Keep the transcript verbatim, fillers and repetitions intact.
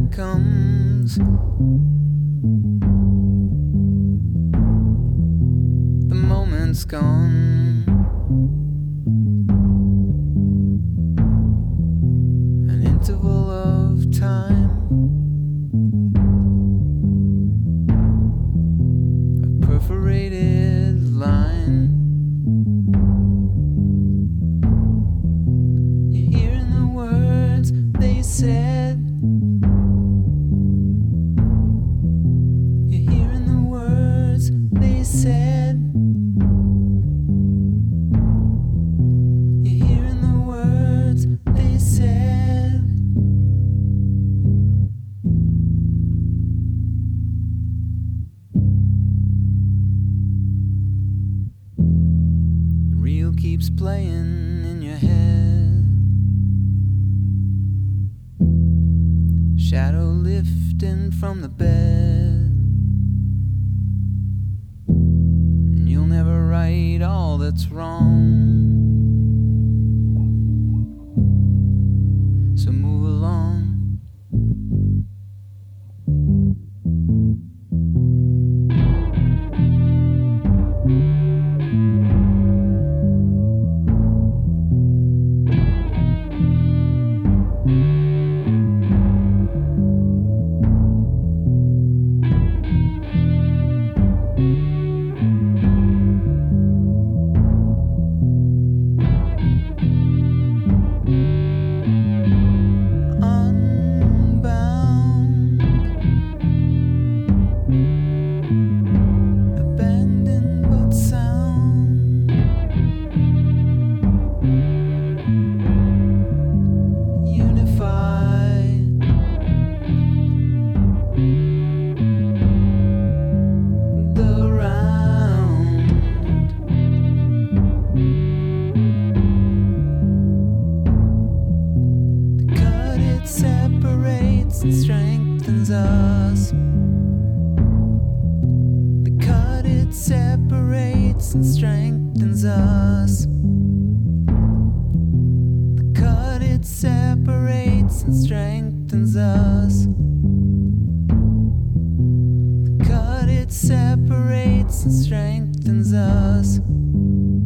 night comes, the moment's gone. An interval of time, a perforated line. You're hearing the words they said. You're hearing the words they said. You're hearing the words they said. The reel keeps playing in your head. Shadow lifting from the bed. And you'll never right all that's wrong. So move along. And strengthens us. The cut it separates and strengthens us. The cut it separates and strengthens us. The cut it separates and strengthens us.